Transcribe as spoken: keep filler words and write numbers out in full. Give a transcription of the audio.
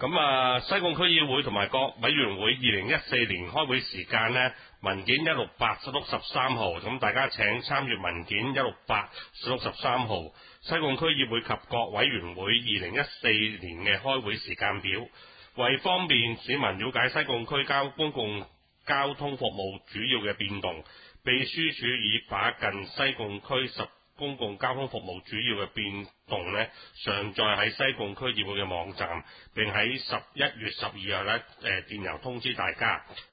咁啊，西貢區議會同埋各委員會二零一四年開會時間呢，文件一六八十六十三號，咁大家請參閱文件一六八十六十三號西貢區議會及各委員會二零一四年嘅開會時間表，為方便市民了解西貢區交公共交通服務主要嘅變動，秘書處已把近西貢區十公共交通服務主要嘅變動呢，上載喺西貢區議會嘅網站，並喺十一月十二日呢誒電郵通知大家。